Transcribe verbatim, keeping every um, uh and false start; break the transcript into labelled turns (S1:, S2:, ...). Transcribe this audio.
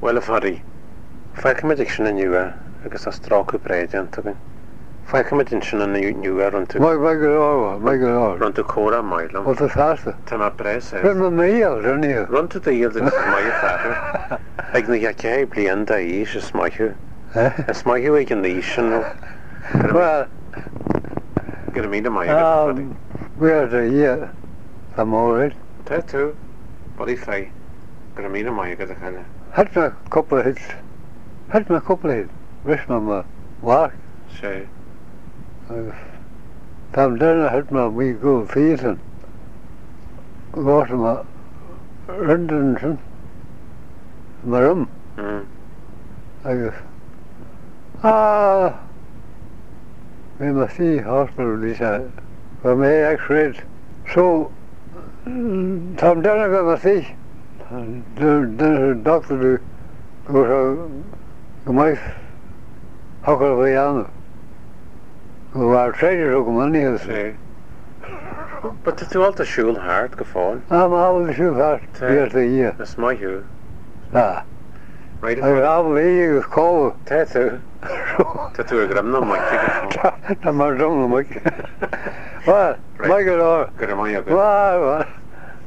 S1: Well, if Harry, Fakamadic sin in you, I guess a stroke of bread and to Fakamadic sin in you are on to
S2: My my girl, my girl.
S1: run to Cora Mile.
S2: What's the faster?
S1: Tama press.
S2: Run the meal, run here.
S1: Run to the yield that my father. Like the Yaki, Blian, Daish, a smahu. A smahu, I can the Ishan.
S2: Well,
S1: get a meet of my
S2: um, we are the year. I'm all right.
S1: Tattoo. Body fay. Get a meet of my get a kind of.
S2: Had my couple of hits. Had my couple of hits. Wish my work.
S1: Say.
S2: Tam dana had my wee go feeling. Go to my Rendenson. My room.
S1: Hmm.
S2: I guess. Ah. We must see hospital this uh, for me X-rays. So, Tom Dana got my see. The, the doctor goes to my huckle away on. Go our trader who come on here.
S1: Say. But to do all the shul hard, go fall.
S2: I'm all the shoe hard. Years a year.
S1: That's my hue.
S2: Ah.
S1: Right.
S2: I all the year was cold.
S1: Tattoo. Tattoo a gram no mic.
S2: I'm not done with Mike. Well, Michael, or.
S1: Good, am I a good?
S2: Well, well.